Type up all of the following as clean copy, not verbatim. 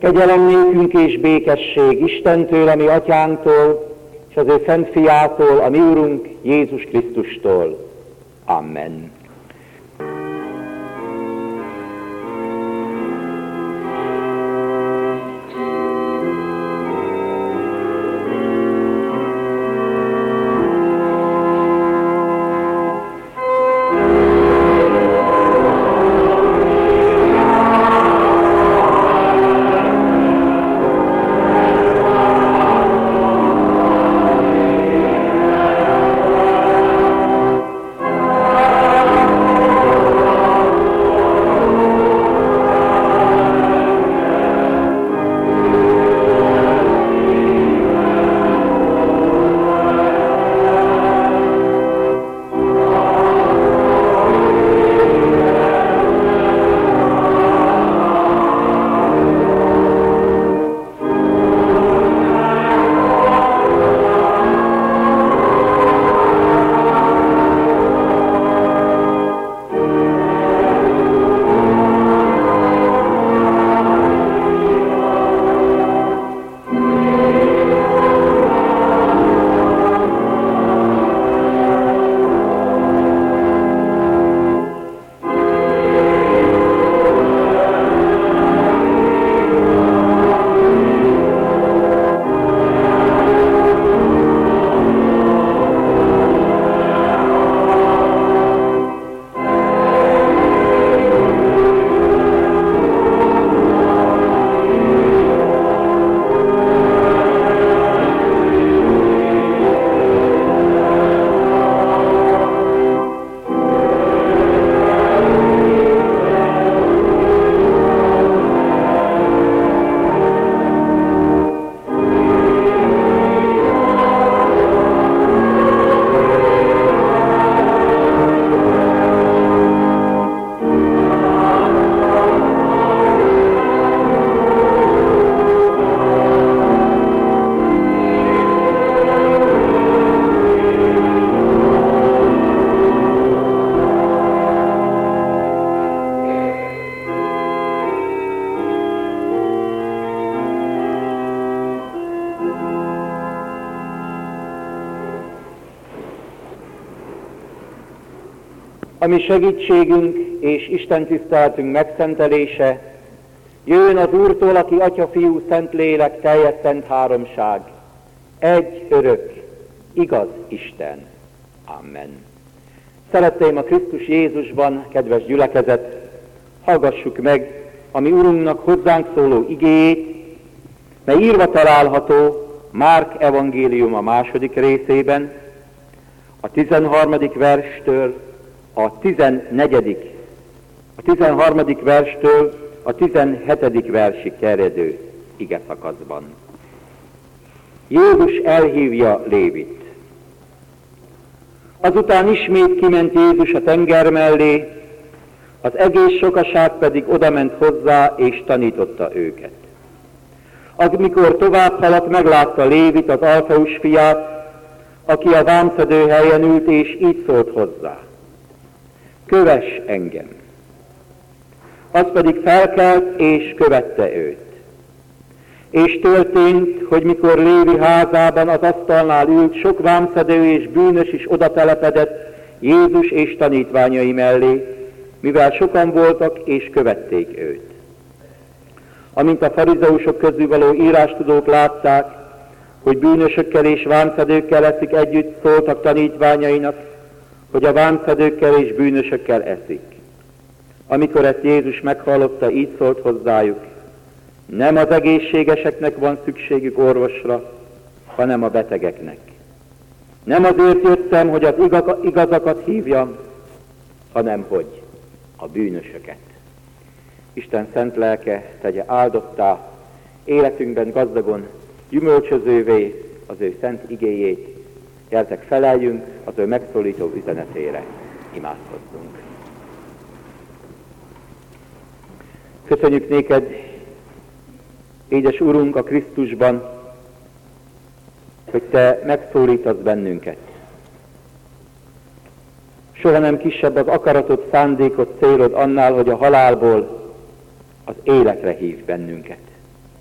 Kegyelem nékünk és békesség Istentől, a mi atyánktól, és az ő szent fiától, a mi Urunk Jézus Krisztustól. Amen. A mi segítségünk és Isten tiszteletünk megszentelése jöjjön az Úrtól, aki Atya, Fiú, Szentlélek, teljes szent háromság, egy örök, igaz Isten. Amen. Szeretteim a Krisztus Jézusban, kedves gyülekezet, hallgassuk meg a mi Urunknak hozzánk szóló igéjét, mely írva található Márk evangélium a 2. részében, a 13. verstől a 14. a 13. verstől a 17. versig terjedő igeszakaszban. Jézus elhívja Lévit. Azután ismét kiment Jézus a tenger mellé, az egész sokaság pedig odament hozzá, és tanította őket. Amikor tovább haladt, meglátta Lévit, az Alfeus fiát, aki a vámszedő helyen ült, és így szólt hozzá: kövess engem. Az pedig felkelt, és követte őt. És történt, hogy mikor Lévi házában az asztalnál ült, sok vámszedő és bűnös is oda telepedett Jézus és tanítványai mellé, mivel sokan voltak, és követték őt. Amint a farizeusok közül való írástudók látták, hogy bűnösökkel és vámszedőkkel eszik együtt, szóltak tanítványainak, hogy a vámszedőkkel és bűnösökkel eszik. Amikor ezt Jézus meghallotta, így szólt hozzájuk: nem az egészségeseknek van szükségük orvosra, hanem a betegeknek. Nem azért jöttem, hogy az igazakat hívjam, hanem hogy a bűnösöket. Isten szent lelke tegye áldottá életünkben gazdagon gyümölcsözővé az ő szent igéjét. Gyertek, feleljünk az ő megszólító üzenetére, imádkozzunk. Köszönjük néked, édes Urunk, a Krisztusban, hogy te megszólítasz bennünket. Soha nem kisebb az akaratod, szándékod, célod annál, hogy a halálból az életre hív bennünket.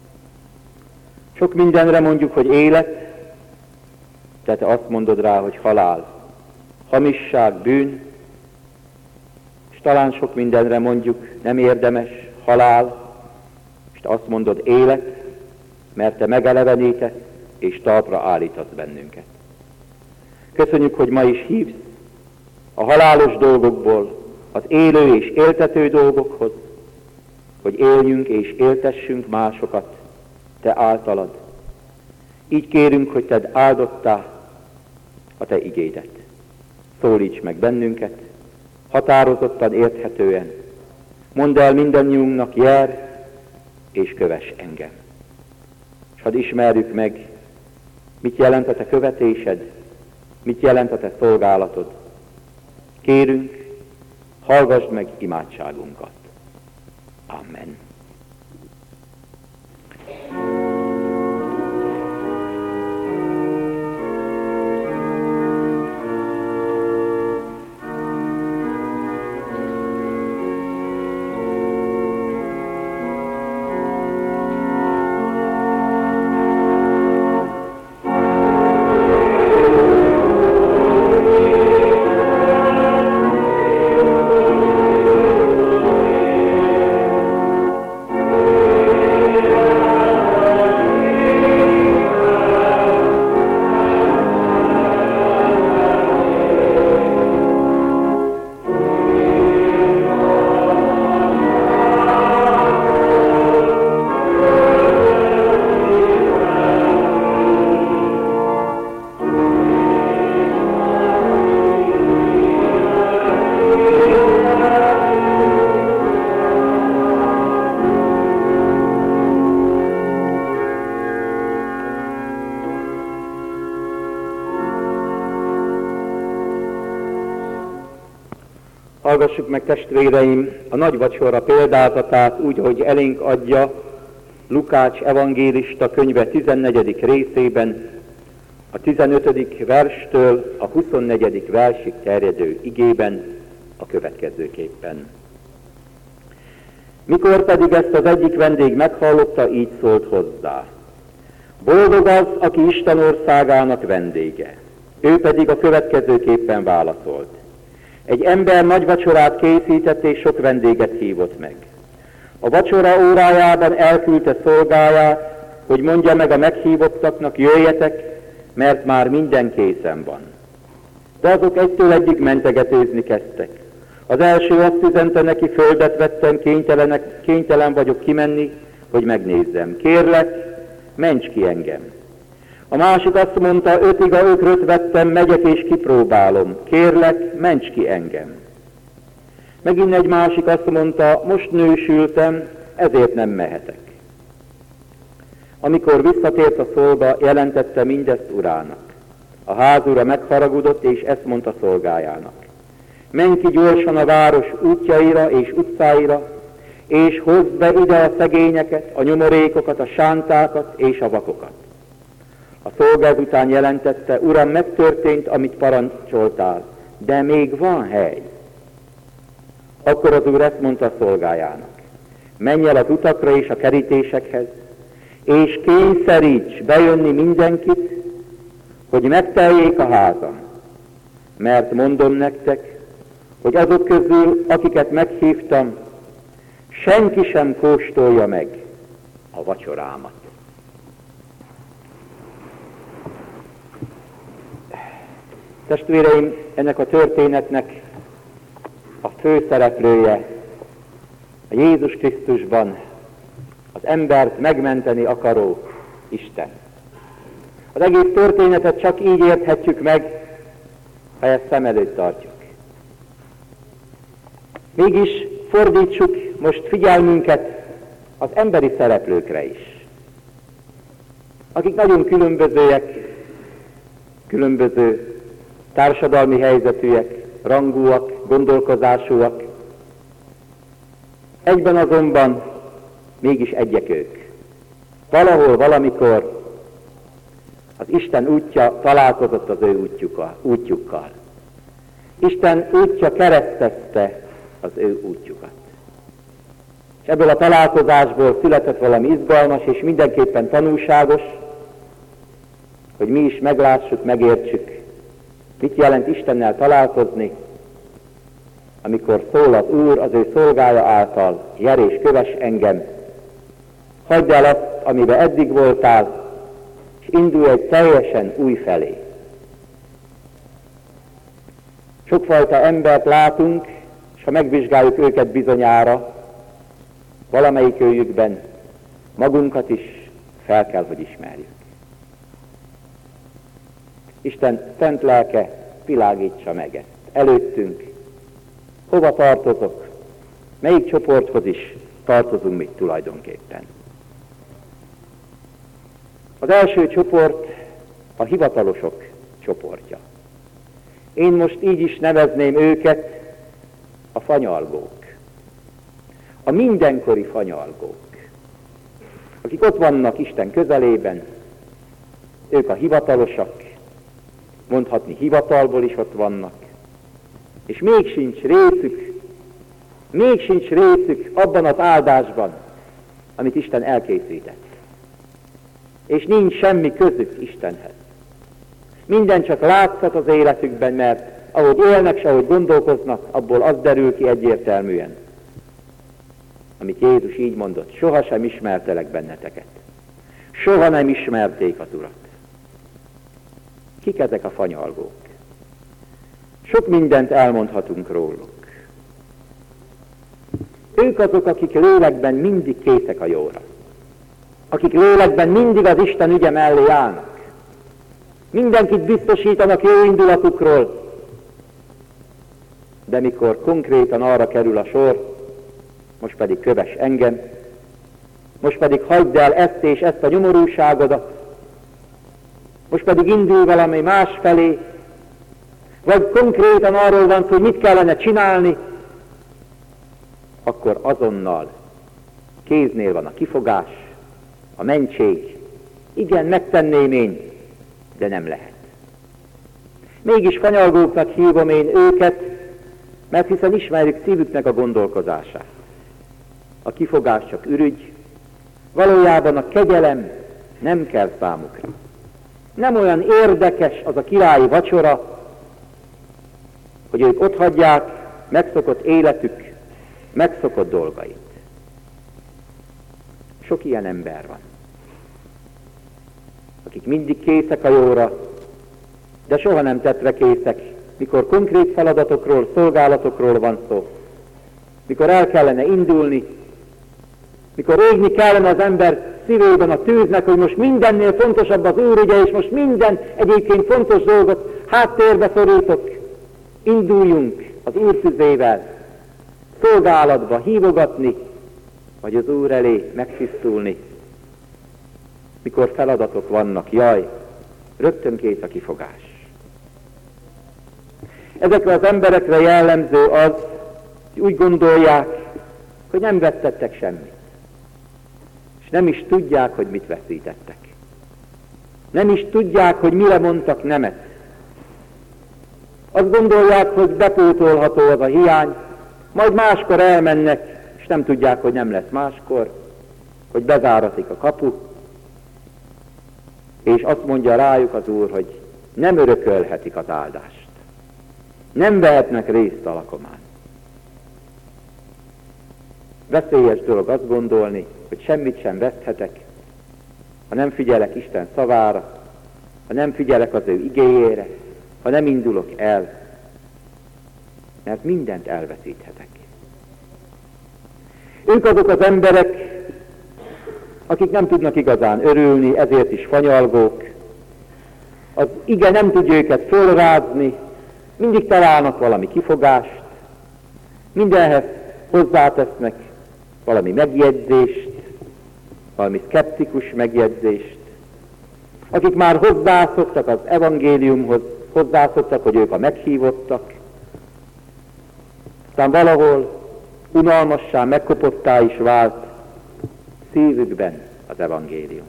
Sok mindenre mondjuk, hogy élet, de te azt mondod rá, hogy halál, hamisság, bűn, és talán sok mindenre mondjuk nem érdemes, halál, és te azt mondod élet, mert te megelevenítesz, és talpra állítasz bennünket. Köszönjük, hogy ma is hívsz a halálos dolgokból az élő és éltető dolgokhoz, hogy éljünk és éltessünk másokat te általad. Így kérünk, hogy tedd áldottá a te igédet. Szólíts meg bennünket, határozottan, érthetően. Mondd el mindannyiunknak, jár és kövess engem. És hadd ismerjük meg, mit jelent a te követésed, mit jelent a te szolgálatod. Kérünk, hallgassd meg imádságunkat. Amen. Hallgassuk meg, testvéreim, a nagy vacsora példázatát úgy, ahogy elénk adja Lukács evangélista könyve 14. részében, a 15. verstől a 24. versig terjedő igében a következőképpen. Mikor pedig ezt az egyik vendég meghallotta, így szólt hozzá: boldog az, aki Isten országának vendége. Ő pedig a következőképpen válaszolt: egy ember nagy vacsorát készített, és sok vendéget hívott meg. A vacsora órájában elküldte szolgáját, hogy mondja meg a meghívottaknak: jöjjetek, mert már minden készen van. De azok egytől egyig mentegetőzni kezdtek. Az első azt üzente neki: földet vettem, kénytelen vagyok kimenni, hogy megnézzem. Kérlek, ments ki engem. A másik azt mondta: 5 igaökröt vettem, megyek és kipróbálom. Kérlek, ments ki engem. Megint egy másik azt mondta: most nősültem, ezért nem mehetek. Amikor visszatért a szolga, jelentette mindezt urának. A házura megharagudott, és ezt mondta szolgájának: menj ki gyorsan a város útjaira és utcáira, és hozd be ide a szegényeket, a nyomorékokat, a sántákat és a vakokat. A szolga ezután jelentette: uram, megtörtént, amit parancsoltál, de még van hely. Akkor az úr ezt mondta a szolgájának: menj el az utakra és a kerítésekhez, és kényszeríts bejönni mindenkit, hogy megteljék a házam. Mert mondom nektek, hogy azok közül, akiket meghívtam, senki sem kóstolja meg a vacsorámat. Testvéreim, ennek a történetnek a főszereplője a Jézus Krisztusban az embert megmenteni akaró Isten. Az egész történetet csak így érthetjük meg, ha ezt szem előtt tartjuk. Mégis fordítsuk most figyelmünket az emberi szereplőkre is, akik nagyon különbözőek, különböző társadalmi helyzetűek, rangúak, gondolkozásúak. Egyben azonban mégis egyek ők. Valahol, valamikor az Isten útja találkozott az ő útjukkal. Isten útja keresztezte az ő útjukat. És ebből a találkozásból született valami izgalmas és mindenképpen tanulságos, hogy mi is meglássuk, megértsük, mit jelent Istennel találkozni, amikor szól az Úr az ő szolgája által: gyere és kövess engem, hagyd el azt, amiben eddig voltál, és indulj egy teljesen új felé. Sokfajta embert látunk, és ha megvizsgáljuk őket bizonyára, valamelyik őjükben magunkat is fel kell, hogy ismerjük. Isten szent lelke világítsa meg ezt előttünk. Hova tartozok? Melyik csoporthoz is tartozunk mi tulajdonképpen? Az első csoport a hivatalosok csoportja. Én most így is nevezném őket a fanyalgók. A mindenkori fanyalgók, akik ott vannak Isten közelében, ők a hivatalosak, mondhatni hivatalból is ott vannak, és még sincs részük abban az áldásban, amit Isten elkészített. És nincs semmi közük Istenhez. Minden csak látszat az életükben, mert ahogy élnek, és ahogy gondolkoznak, abból az derül ki egyértelműen, amit Jézus így mondott: sohasem ismertelek benneteket. Soha nem ismerték az Urat. Kik ezek a fanyalgók? Sok mindent elmondhatunk róluk. Ők azok, akik lélekben mindig készek a jóra. Akik lélekben mindig az Isten ügye mellé állnak. Mindenkit biztosítanak jó indulatukról, de mikor konkrétan arra kerül a sor, most pedig kövess engem, most pedig hagyd el ezt és ezt a nyomorúságodat, most pedig indulj valami más felé, vagy konkrétan arról van szó, hogy mit kellene csinálni, akkor azonnal kéznél van a kifogás, a mentség. Igen, megtenném én, de nem lehet. Mégis fanyalgóknak hívom én őket, mert hiszen ismerjük szívüknek a gondolkozását. A kifogás csak ürügy, valójában a kegyelem nem kell számukra. Nem olyan érdekes az a királyi vacsora, hogy ők otthagyják megszokott életük, megszokott dolgait. Sok ilyen ember van, akik mindig készek a jóra, de soha nem tettre készek, mikor konkrét feladatokról, szolgálatokról van szó, mikor el kellene indulni, mikor égni kellene az ember szívében a tűznek, hogy most mindennél fontosabb az Úr ügye, és most minden egyébként fontos dolgot háttérbe szorítok, induljunk az Úr tüzével, szolgálatba hívogatni, vagy az Úr elé megtisztulni. Mikor feladatok vannak, jaj, rögtön kész a kifogás. Ezekre az emberekre jellemző az, hogy úgy gondolják, hogy nem vesztettek semmit. És nem is tudják, hogy mit veszítettek. Nem is tudják, hogy mire mondtak nemet. Azt gondolják, hogy bepótolható az a hiány, majd máskor elmennek, és nem tudják, hogy nem lesz máskor, hogy bezáratik a kapu, és azt mondja rájuk az Úr, hogy nem örökölhetik az áldást. Nem vehetnek részt a lakomán. Veszélyes dolog azt gondolni, hogy semmit sem veszthetek, ha nem figyelek Isten szavára, ha nem figyelek az ő igéjére, ha nem indulok el, mert mindent elveszíthetek. Ők azok az emberek, akik nem tudnak igazán örülni, ezért is fanyalgók. Az ige nem tudja őket fölrázni, mindig találnak valami kifogást, mindenhez hozzátesznek valami megjegyzést, valami szkeptikus megjegyzést. Akik már hozzászoktak az evangéliumhoz, hozzászoktak, hogy ők a meghívottak, aztán valahol unalmassá, megkopottá is vált szívükben az evangélium.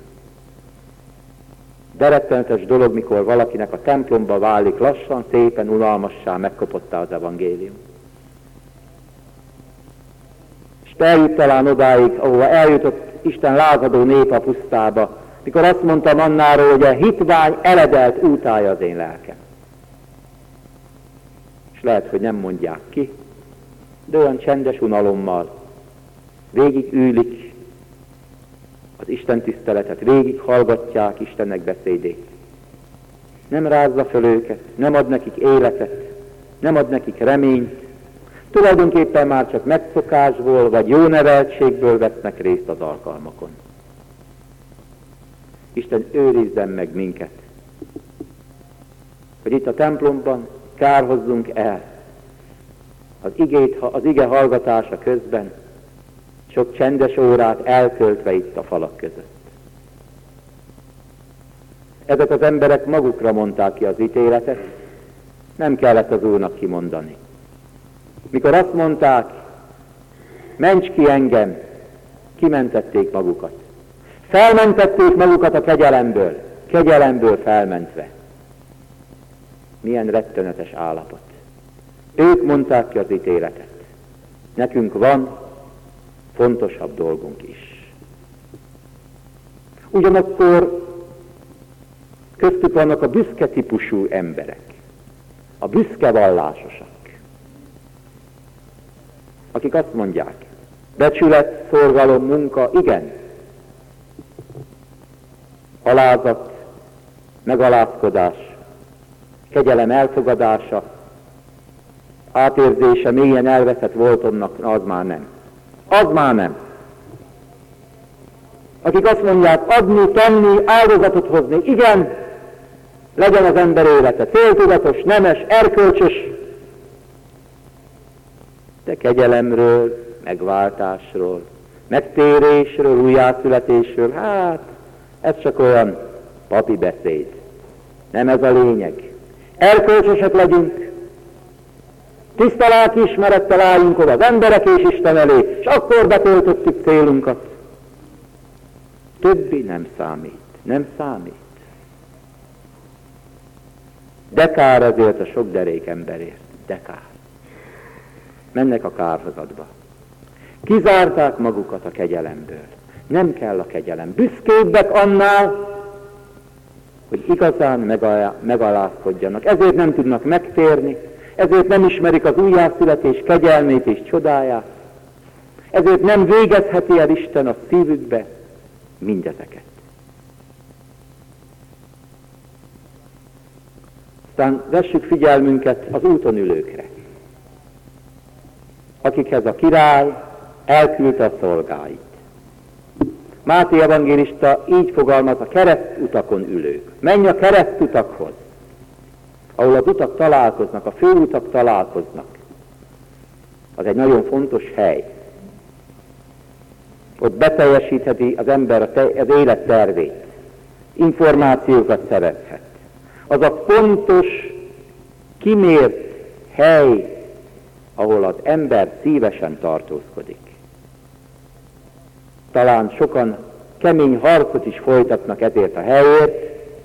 De rettenetes dolog, mikor valakinek a templomba válik lassan, szépen unalmassá, megkopottá az evangélium. És eljut talán odáig, ahova eljutott Isten lázadó nép a pusztába, mikor azt mondta Mannáról, hogy a hitvány eledelt útája az én lelkem. És lehet, hogy nem mondják ki, de olyan csendes unalommal végig űlik az Isten tiszteletet, végig hallgatják Istennek beszédét. Nem rázza föl őket, nem ad nekik életet, nem ad nekik reményt, tulajdonképpen már csak megszokásból vagy jó neveltségből vesznek részt az alkalmakon. Isten őrizzen meg minket, hogy itt a templomban kárhozzunk el az ige hallgatása közben, sok csendes órát eltöltve itt a falak között. Ezek az emberek magukra mondták ki az ítéletet, nem kellett az Úrnak kimondani. Mikor azt mondták, ments ki engem, kimentették magukat. Felmentették magukat a kegyelemből felmentve. Milyen rettenetes állapot. Ők mondták ki az ítéletet. Nekünk van fontosabb dolgunk is. Ugyanakkor köztük vannak a büszke típusú emberek, a büszke vallásosak, akik azt mondják, becsület, szorgalom, munka, igen, alázat, megalázkodás, kegyelem elfogadása, átérzése mélyen elveszett voltomnak, az már nem. Az már nem. Akik azt mondják, adni, tenni, áldozatot hozni, igen, legyen az ember élete céltudatos, nemes, erkölcsös, de kegyelemről, megváltásról, megtérésről, újjászületésről, hát ez csak olyan papi beszéd. Nem ez a lényeg. Erkölcsösek legyünk, tiszta lelkiismerettel álljunk oda az emberek és Isten elé, és akkor betöltöttük célunkat. Többi nem számít, nem számít. De kár ezért a sok derék emberért, de kár. Mennek a kárhozatba. Kizárták magukat a kegyelemből. Nem kell a kegyelem. Büszkébbek annál, hogy igazán megalázkodjanak. Ezért nem tudnak megtérni, ezért nem ismerik az újjászületés kegyelmét és csodáját, ezért nem végezheti el Isten a szívükbe mindezeket. Aztán vessük figyelmünket az úton ülőkre, akikhez a király elküldte a szolgáit. Máté evangélista így fogalmaz, a keresztutakon ülők. Menj a keresztutakhoz, ahol az utak találkoznak, a főutak találkoznak. Az egy nagyon fontos hely. Ott beteljesítheti az ember az élettervét. Információkat szerezhet. Az a pontos, kimért hely, ahol az ember szívesen tartózkodik. Talán sokan kemény harcot is folytatnak ezért a helyért,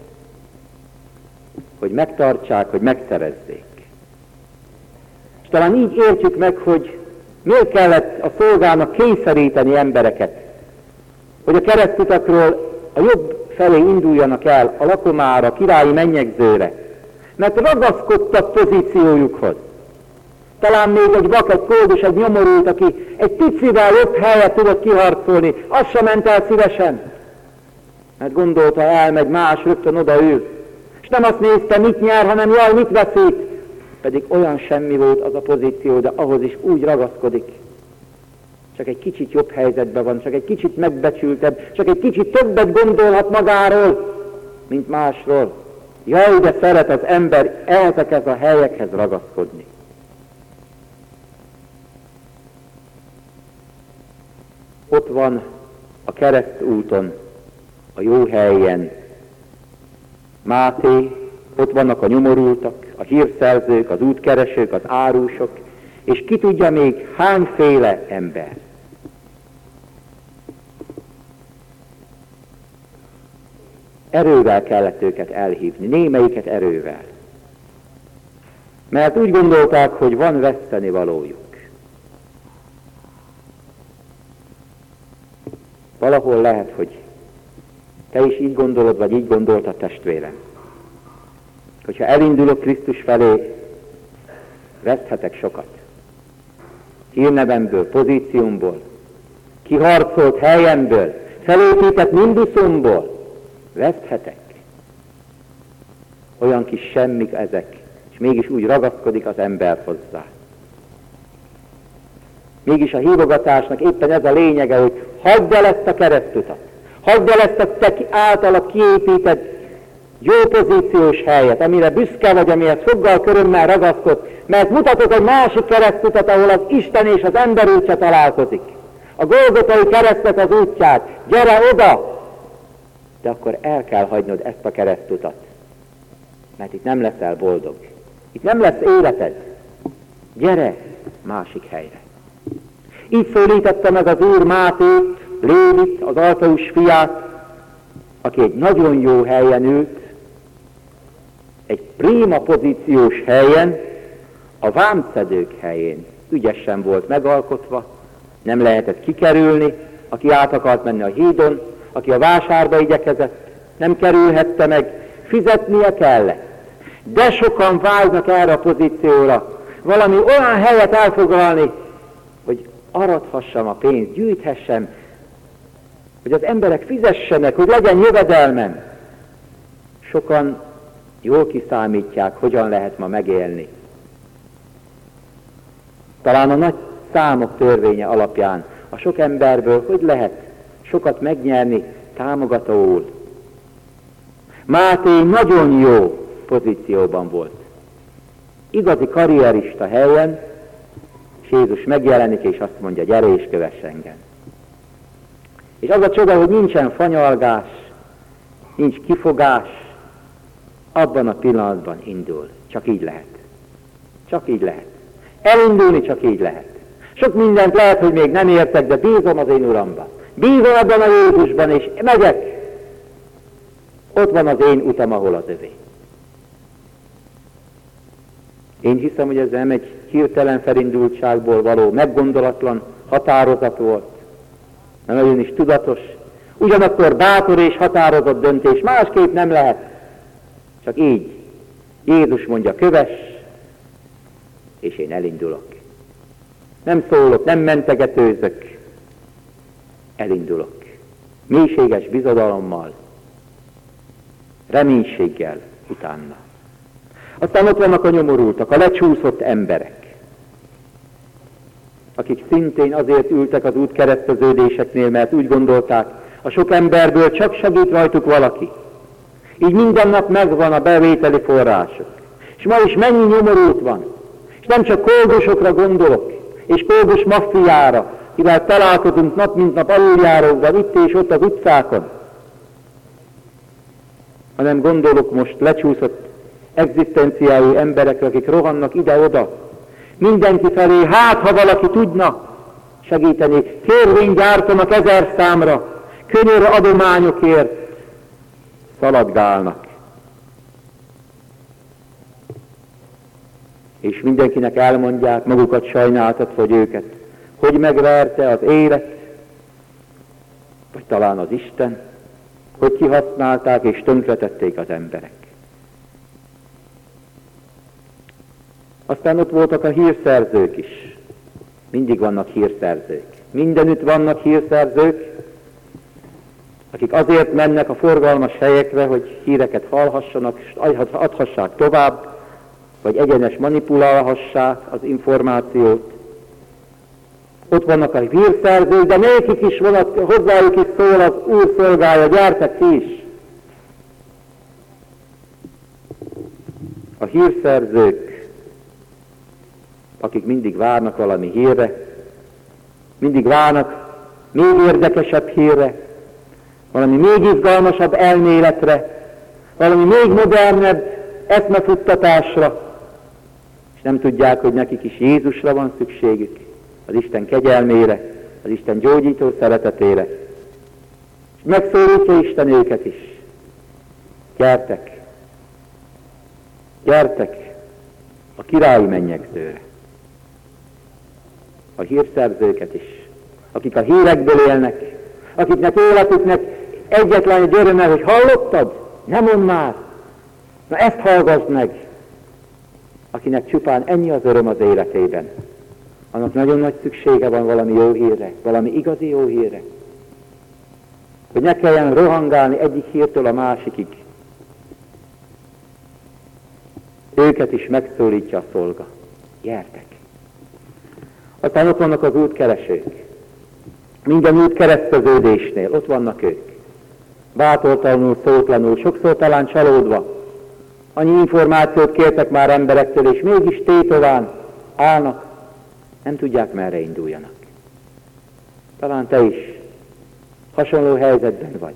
hogy megtartsák, hogy megszerezzék. És talán így értjük meg, hogy miért kellett a szolgának kényszeríteni embereket, hogy a keresztutakról a jobb felé induljanak el, a lakomára, a királyi mennyegzőre, mert ragaszkodtak pozíciójukhoz. Talán még egy vak, egy koldus, egy nyomorult, aki egy picivel jobb helyet tudott kiharcolni, az sem ment el szívesen, mert gondolta, elmegy más, rögtön odaül. És nem azt nézte, mit nyer, hanem jaj, mit veszít. Pedig olyan semmi volt az a pozíció, de ahhoz is úgy ragaszkodik. Csak egy kicsit jobb helyzetben van, csak egy kicsit megbecsültebb, csak egy kicsit többet gondolhat magáról, mint másról. Jaj, de szeret az ember ezekhez a helyekhez ragaszkodni. Ott van a keresztúton, a jó helyen Máté, ott vannak a nyomorultak, a hírszerzők, az útkeresők, az árusok, és ki tudja még hányféle ember. Erővel kellett őket elhívni, némelyiket erővel. Mert úgy gondolták, hogy van veszteni valójuk. valahol lehet, hogy te is így gondolod, vagy így gondoltad, testvérem. Hogyha elindulok Krisztus felé, veszthetek sokat. Hírnevemből, pozíciómból, kiharcolt helyemből, felépített minduszomból veszthetek. Olyan kis semmik ezek, és mégis úgy ragaszkodik az ember hozzá. Mégis a hívogatásnak éppen ez a lényege, hogy hagyd el ezt a keresztutat. Hagyd el ezt a te általad kiépített jó pozíciós helyet, amire büszke vagy, amihez foggal körömmel ragaszkodsz, mert mutatok egy másik keresztutat, ahol az Isten és az ember útja találkozik. A Golgotai keresztnek az útját. Gyere oda! De akkor el kell hagynod ezt a keresztutat, mert itt nem leszel boldog. Itt nem lesz életed. Gyere másik helyre. Így szólította meg az Úr Mátét, Lévit, az Alfeus fiát, aki egy nagyon jó helyen ült, egy prima pozíciós helyen, a vámszedők helyén ügyesen volt megalkotva, nem lehetett kikerülni, aki át akart menni a hídon, aki a vásárba igyekezett, nem kerülhette meg, fizetnie kellett. De sokan vágynak erre a pozícióra, valami olyan helyet elfoglalni, hogy arathassam a pénzt, gyűjthessem, hogy az emberek fizessenek, hogy legyen jövedelmem. Sokan jól kiszámítják, hogyan lehet ma megélni. Talán a nagy számok törvénye alapján a sok emberből hogy lehet sokat megnyerni támogatóul. Máté nagyon jó pozícióban volt. Igazi karrierista helyen, és Jézus megjelenik, és azt mondja, gyere és kövess engem. És az a csoda, hogy nincsen fanyalgás, nincs kifogás, abban a pillanatban indul. Csak így lehet. Csak így lehet. Elindulni csak így lehet. Sok mindent lehet, hogy még nem értek, de bízom az én Uramban. Bízom abban a Jézusban, és megyek. Ott van az én utam, ahol az övé. Én hiszem, hogy ez nem egy hirtelen felindultságból való, meggondolatlan határozat volt, nem nagyon is tudatos, ugyanakkor bátor és határozott döntés, másképp nem lehet. Csak így. Jézus mondja, kövess, és én elindulok. Nem szólok, nem mentegetőzök, elindulok. Mélységes bizodalommal, reménységgel utána. Aztán ott vannak a nyomorultak, a lecsúszott emberek, akik szintén azért ültek az útkereszteződéseknél, mert úgy gondolták, a sok emberből csak segít rajtuk valaki. Így minden nap megvan a bevételi források. És ma is mennyi nyomorult van. És nem csak koldusokra gondolok, és koldus maffiára, kivel találkozunk nap mint nap aluljárókban, itt és ott az utcákon, hanem gondolok most lecsúszott egzisztenciájú emberekre, akik rohannak ide-oda. Mindenki felé, hát ha valaki tudna segíteni, kérvényt gyártanak 1000 számra, könyör adományokért szaladgálnak. És mindenkinek elmondják, magukat sajnáltatva, hogy őket hogy megverte az élet, vagy talán az Isten, hogy kihasználták és tönkretették az emberek. Aztán ott voltak a hírszerzők is. Mindig vannak hírszerzők. Mindenütt vannak hírszerzők, akik azért mennek a forgalmas helyekre, hogy híreket hallhassanak, és adhassák tovább, vagy egyenes manipulálhassák az információt. Ott vannak a hírszerzők, de nekik is van, hozzájuk is szól az Úr szolgája, gyertek ti is! A hírszerzők, akik mindig várnak valami hírre, mindig várnak még érdekesebb hírre, valami még izgalmasabb elméletre, valami még modernebb eszmefuttatásra, és nem tudják, hogy nekik is Jézusra van szükségük, az Isten kegyelmére, az Isten gyógyító szeretetére. És megszólítja Isten őket is. Gyertek! Gyertek a királyi mennyegzőre! A hírszerzőket is, akik a hírekből élnek, akiknek életüknek egyetlen egy öröme, hogy hallottad? Nem mondd már! Na ezt hallgass meg! Akinek csupán ennyi az öröm az életében, annak nagyon nagy szüksége van valami jó hírre, valami igazi jó hírre. Hogy ne kelljen rohangálni egyik hírtől a másikig. Őket is megszólítja a szolga. Gyertek! Aztán ott vannak az útkeresők. Minden útkereszteződésnél ott vannak ők. Bátortalanul, szótlanul, sokszor talán csalódva. Annyi információt kértek már emberektől, és mégis tétován állnak, nem tudják, merre induljanak. Talán te is hasonló helyzetben vagy.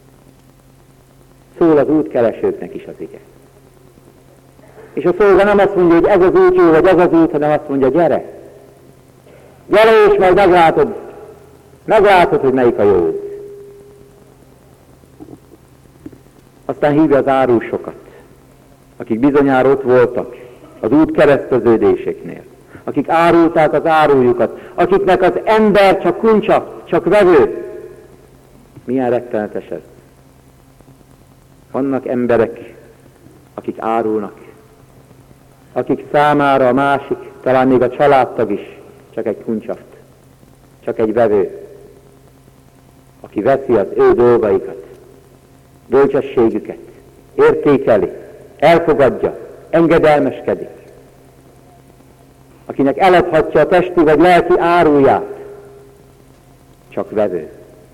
Szól az útkeresőknek is az ige. És a szolga nem azt mondja, hogy ez az út jó, vagy ez az út, hanem azt mondja, gyere! Gyere, és majd meglátod, hogy melyik a jó út. Aztán hívja az árusokat, akik bizonyára ott voltak az út kereszteződéseknél, akik árulták az árujukat, akiknek az ember csak kuncsa, csak vevő. Milyen rettenetes ez. Vannak emberek, akik árulnak, akik számára a másik, talán még a családtag is csak egy kuncsaft, csak egy vevő, aki veszi az ő dolgaikat, bölcsességüket, értékeli, elfogadja, engedelmeskedik, akinek eladhatja a testi vagy lelki áruját, csak vevő.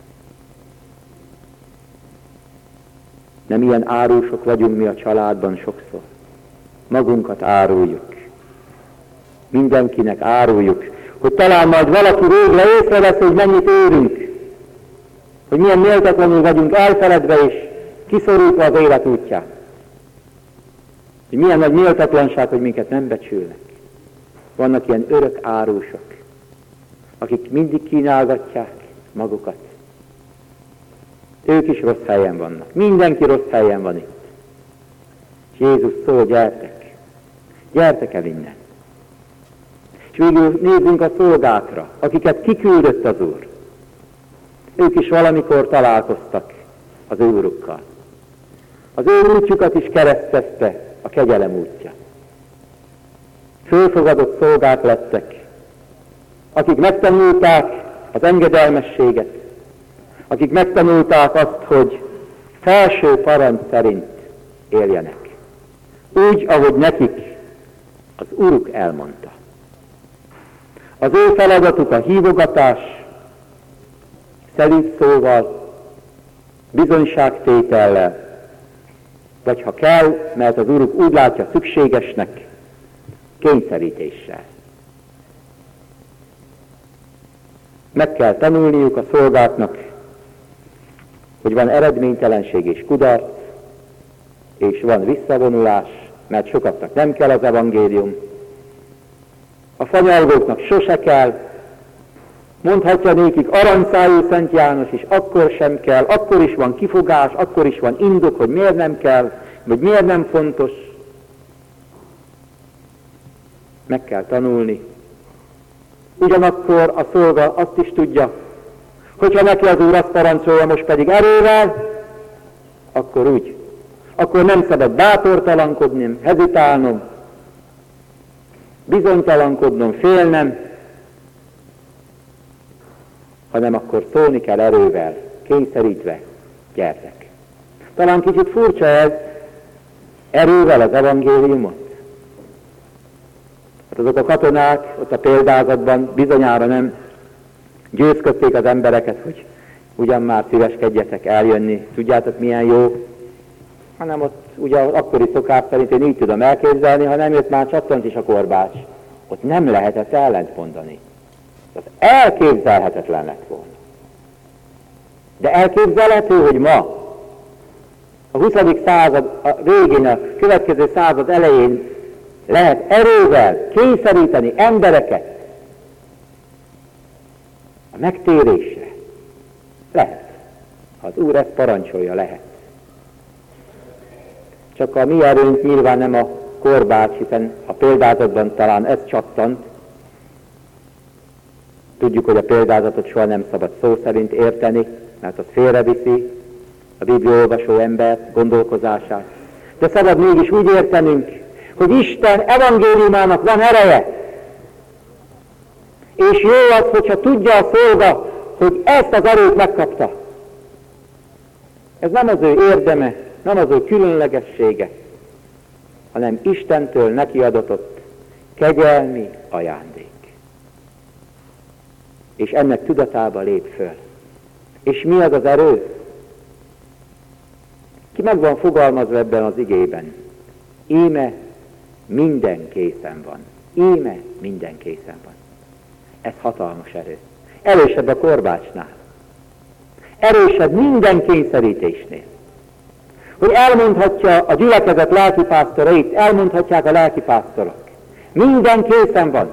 Nem ilyen árusok vagyunk mi a családban sokszor. Magunkat áruljuk. Mindenkinek áruljuk, hogy talán majd valaki végre észrevesz, hogy mennyit érünk, hogy milyen méltatlanul vagyunk elfeledve és kiszorulva az élet útján. Hogy milyen nagy méltatlanság, hogy minket nem becsülnek. Vannak ilyen örök árusok, akik mindig kínálgatják magukat. Ők is rossz helyen vannak. Mindenki rossz helyen van itt. És Jézus szól, gyertek. Gyertek el innen. És végül nézzünk a szolgákra, akiket kiküldött az Úr. Ők is valamikor találkoztak az ő Úrukkal. Az ő útjukat is keresztezte a kegyelem útja. Fölfogadott szolgák lettek, akik megtanulták az engedelmességet, akik megtanulták azt, hogy felső parancs szerint éljenek. Úgy, ahogy nekik az Uruk elmondta. Az ő feladatuk a hívogatás, szelíd szóval, bizonyságtétellel, vagy ha kell, mert az Uruk úgy látja szükségesnek, kényszerítéssel. Meg kell tanulniuk a szolgáknak, hogy van eredménytelenség és kudarc, és van visszavonulás, mert sokaknak nem kell az evangélium. A fanyalgóknak sose kell, mondhatja nékik aranyszájú Szent János is, akkor sem kell, akkor is van kifogás, akkor is van indok, hogy miért nem kell, vagy miért nem fontos. Meg kell tanulni. Ugyanakkor a szolga azt is tudja, hogyha neki az Úr azt parancsolja, most pedig erővel, akkor úgy. Akkor nem szabad bátortalankodnom, hezitálnom, bizonytalankodnom, félnem, hanem akkor szólni kell erővel, kényszerítve, gyertek. Talán kicsit furcsa ez, erővel az evangéliumot. Hát azok a katonák ott a példázatban bizonyára nem győzködték az embereket, hogy ugyan már szíveskedjetek eljönni, tudjátok milyen jó, hanem ott ugye akkori szokás szerint én így tudom elképzelni, ha nem jött már csattant is a korbács. Ott nem lehetett ellent mondani. Az elképzelhetetlen lett volna. De elképzelhető, hogy ma, a 20. század a végén, a következő század elején lehet erővel kényszeríteni embereket a megtérésre. Lehet. Ha az Úr ezt parancsolja, lehet. Csak a mi erőnk nyilván nem a korbács, hiszen a példázatban talán ez csattant. Tudjuk, hogy a példázatot soha nem szabad szó szerint érteni, mert az félreviszi a bibliaolvasó ember gondolkozását. De szabad mégis úgy értenünk, hogy Isten evangéliumának van ereje. És jó az, hogyha tudja a szolga, hogy ezt az erőt megkapta. Ez nem az ő érdeme, nem az ő különlegessége, hanem Istentől neki adatott kegyelmi ajándék. És ennek tudatába lép föl. És mi az az erő? Ki meg van fogalmazva ebben az igében. Íme minden készen van. Íme minden készen van. Ez hatalmas erő. Erősebb a korbácsnál. Erősebb minden kényszerítésnél. Hogy elmondhatja a gyülekezet lelkipásztorait, elmondhatják a lelkipásztorok. Minden készen van.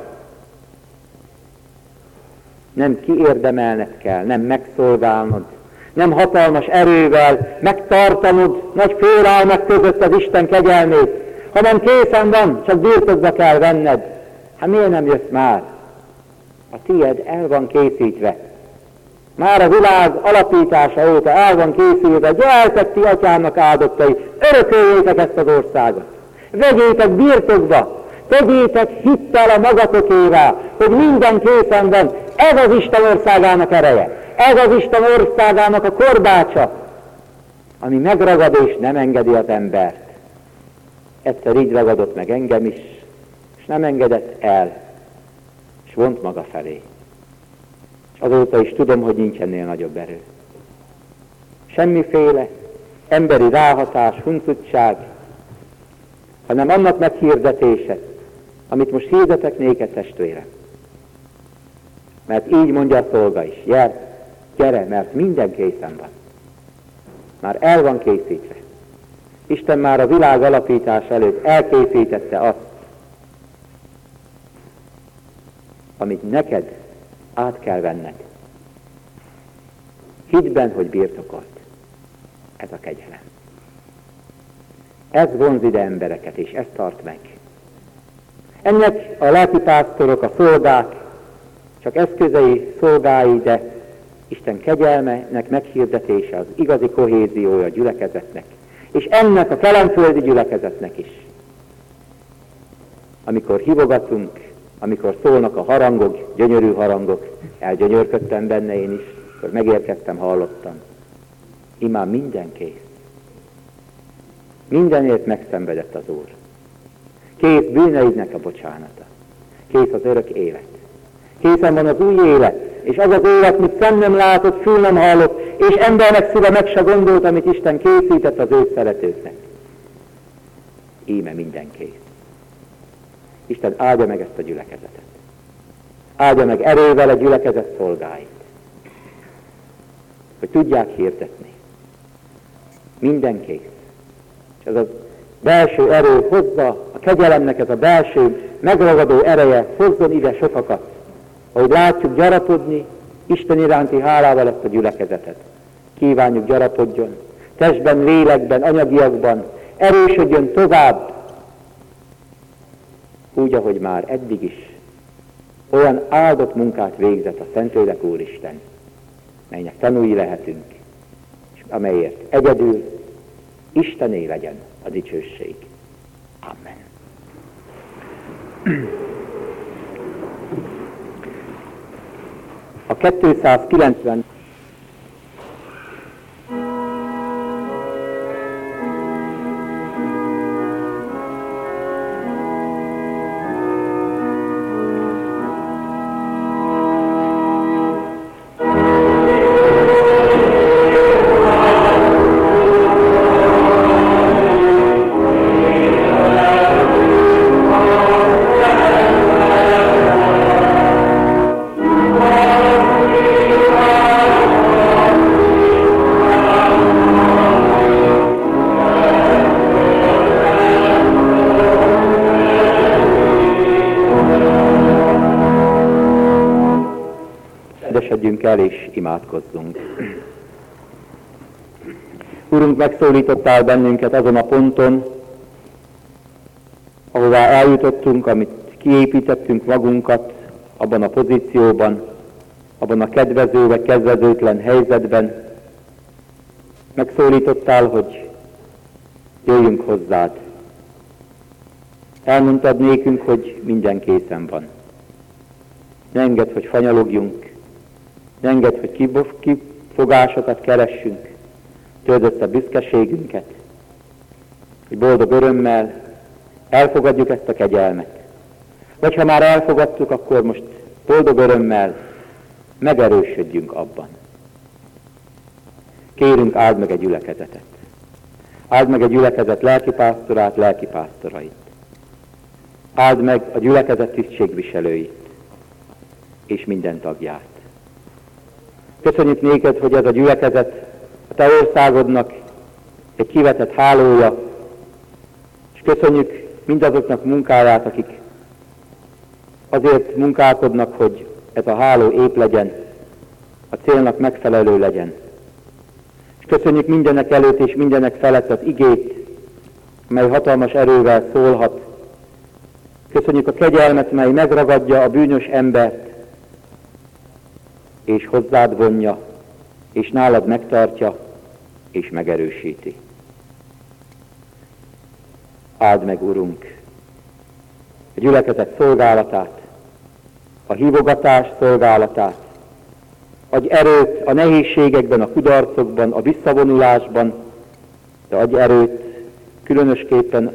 Nem kiérdemelned kell, nem megszolgálnod, nem hatalmas erővel megtartanod nagy félelmek között az Isten kegyelmét, hanem készen van, csak birtokba kell venned. Hát miért nem jössz már? A tied el van készítve. Már a világ alapítása óta el van készülve, gyertek ti atyámnak áldottai, örököljétek ezt az országot. Vegyétek birtokba, tegyétek hittel a magatokévá, hogy minden készen van. Ez az Isten országának ereje. Ez az Isten országának a korbácsa, ami megragad és nem engedi az embert. Egyszer így ragadott meg engem is, és nem engedett el, és vont maga felé. És azóta is tudom, hogy nincs ennél nagyobb erő. Semmiféle emberi ráhatás, huncutság, hanem annak meghirdetése, amit most hirdetek néked, testvérem. Mert így mondja a szolga is, gyere, mert minden készen van. Már el van készítve. Isten már a világ alapítás előtt elkészítette azt, amit neked át kell venned. Hiddben, hogy birtokolt. Ez a kegyelem. Ez vonz ide embereket, és ez tart meg. Ennek a lelkipásztorok, a szolgák, csak eszközei, szolgái, de Isten kegyelmenek meghirdetése az igazi kohéziója a gyülekezetnek, és ennek a kelenföldi gyülekezetnek is. Amikor hívogatunk, amikor szólnak a harangok, gyönyörű harangok, elgyönyörködtem benne én is, akkor megérkeztem, hallottam. Imán minden kész. Mindenért megszenvedett az Úr. Kész bűneidnek a bocsánata. Kész az örök élet. Készen van az új élet, és az az élet, mit szem nem látott, fül nem hallott, és embernek szíve meg se gondolt, amit Isten készített az ő szeretőknek. Íme minden kész. Isten áldja meg ezt a gyülekezetet. Áldja meg erővel a gyülekezet szolgáit, hogy tudják hirdetni. Minden kész. És ez a belső erő hozza, a kegyelemnek ez a belső megragadó ereje hozzon ide sokakat, ahogy látjuk gyarapodni Isten iránti hálával ezt a gyülekezetet. Kívánjuk gyarapodjon, testben, lélekben, anyagiakban, erősödjön tovább, úgy, ahogy már eddig is olyan áldott munkát végzett a Szentlélek Úristen, melynek tanúi lehetünk, és amelyért egyedül Istené legyen a dicsőség. Amen. A 290 el és imádkozzunk. Urunk, megszólítottál bennünket azon a ponton, ahová eljutottunk, amit kiépítettünk magunkat, abban a pozícióban, abban a kedvező vagy kedvezőtlen helyzetben, Megszólítottál, hogy jöjjünk hozzád. Elmondtad nékünk, hogy minden készen van. Ne engedd, hogy fanyalogjunk, ne engedd, hogy kifogásokat keressünk, töld össze büszkeségünket, hogy boldog örömmel elfogadjuk ezt a kegyelmet. Vagy ha már elfogadtuk, akkor most boldog örömmel megerősödjünk abban. Kérünk, áld meg egy gyülekezetet. Áld meg a gyülekezet lelkipásztorát, lelkipásztorait. Áld meg a gyülekezet tisztségviselőit és minden tagját. Köszönjük néked, hogy ez a gyülekezet a te országodnak egy kivetett hálója, és köszönjük mindazoknak munkáját, akik azért munkálkodnak, hogy ez a háló ép legyen, a célnak megfelelő legyen. És köszönjük mindenek előtt és mindenek felett az igét, mely hatalmas erővel szólhat. Köszönjük a kegyelmet, mely megragadja a bűnös embert, és hozzád vonja, és nálad megtartja, és megerősíti. Áld meg, Urunk, a gyülekezet szolgálatát, a hívogatás szolgálatát, adj erőt a nehézségekben, a kudarcokban, a visszavonulásban, de adj erőt különösképpen,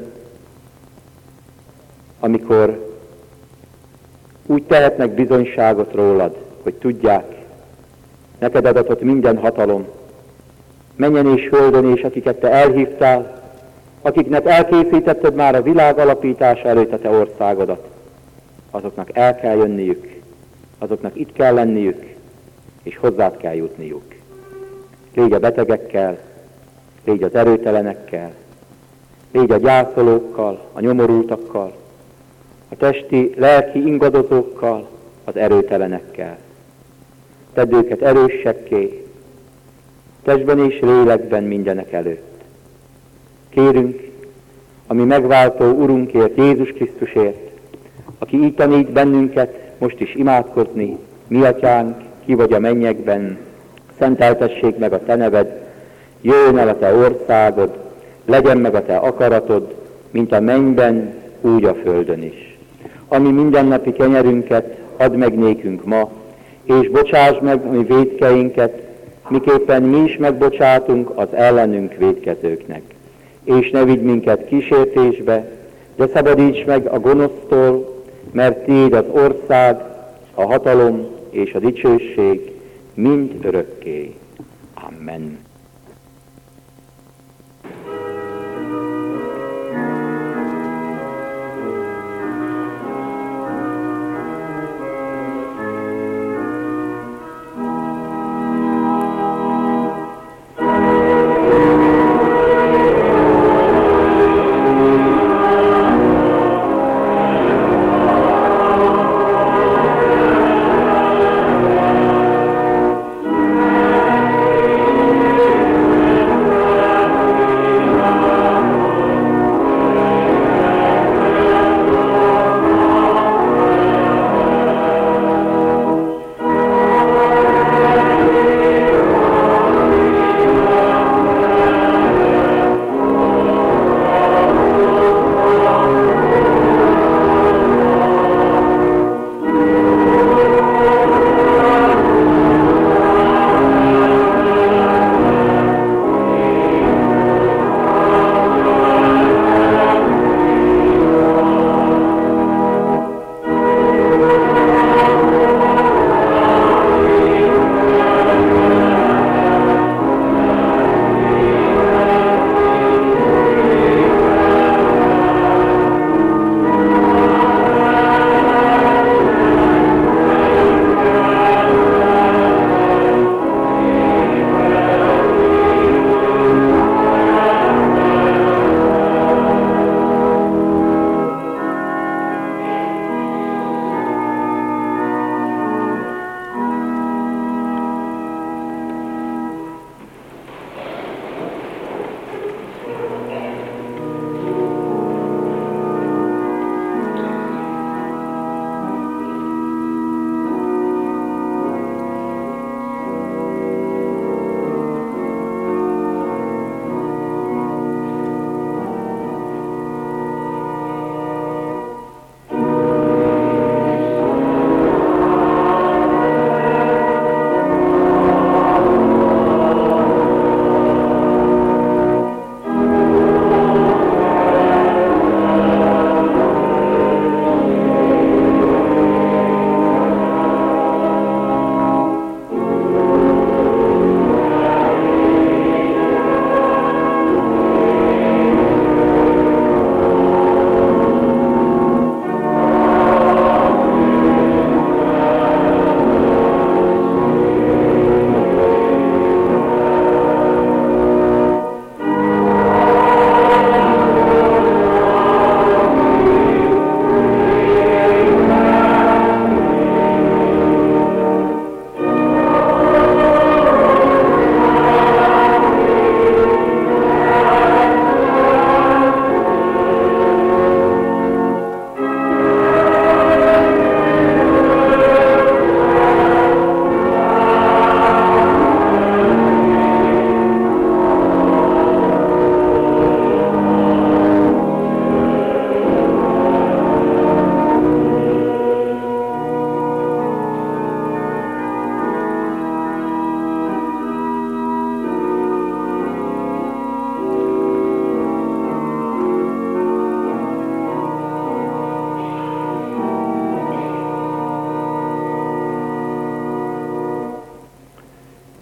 amikor úgy tehetnek bizonyságot rólad, hogy tudják, neked adatott minden hatalom, menjen és földön, és akiket te elhívtál, akiknek elkészítetted már a világ alapítása előtt a te országodat, azoknak el kell jönniük, azoknak itt kell lenniük, és hozzád kell jutniuk. Légy a betegekkel, légy az erőtelenekkel, légy a gyászolókkal, a nyomorultakkal, a testi, lelki ingadozókkal, az erőtelenekkel. Tedd őket erősekké, testben és lélekben mindenek előtt. Kérünk, ami megváltó Urunkért, Jézus Krisztusért, aki így tanít bennünket most is imádkozni, mi atyánk, ki vagy a mennyekben, szenteltessék meg a te neved, jöjjön el a te országod, legyen meg a te akaratod, mint a mennyben, úgy a földön is. Ami mindennapi kenyerünket add meg nékünk ma, és bocsáss meg a mi vétkeinket, miképpen mi is megbocsátunk az ellenünk vétkezőknek. És ne vigy minket kísértésbe, de szabadíts meg a gonosztól, mert tiéd az ország, a hatalom és a dicsőség mind örökké. Amen.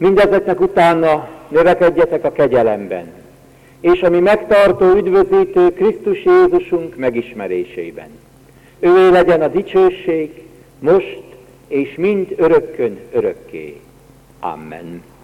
Mindezeknek utána növekedjetek a kegyelemben, és a mi megtartó, üdvözítő Krisztus Jézusunk megismerésében. Ővé legyen a dicsőség, most és mind örökkön örökké. Amen.